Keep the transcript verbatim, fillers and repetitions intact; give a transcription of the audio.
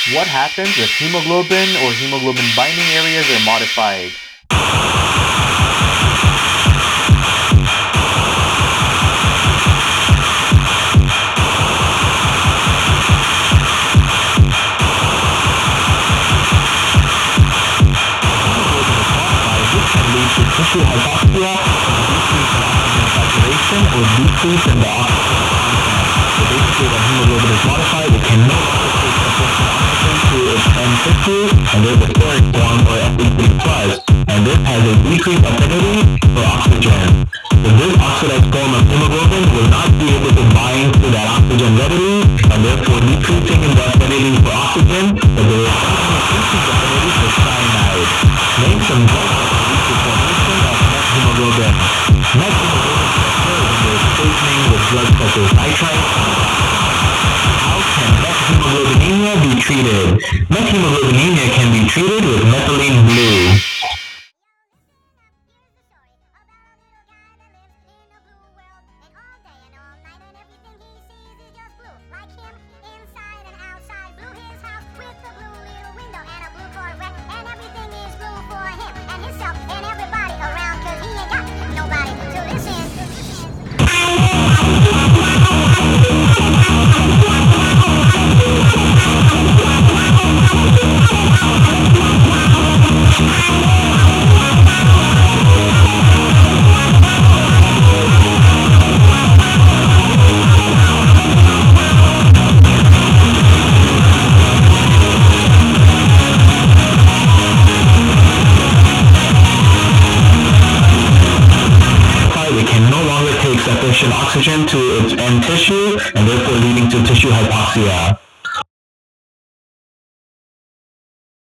What happens if hemoglobin or hemoglobin binding areas are modified? Tissue hypoxia, decrease in oxygen saturation, or decrease in the oxygen content. So basically when hemoglobin is modified, it can no longer take sufficient oxygen to its end tissue, and there's a steric form, or F E three plus, and this has a decreased affinity for oxygen. So this oxidized form of hemoglobin will not be able to bind to that oxygen readily, and therefore decreasing in the affinity for oxygen, but there is increasing affinity for cyanide. Name some drugs that reduce the formation of methemoglobin. Methemoglobin structure when there is poisoning with drugs such as nitrite and How can methemoglobinemia be treated? Methemoglobinemia can be treated with methylene blue. Sufficient oxygen to its end tissue, and therefore leading to tissue hypoxia.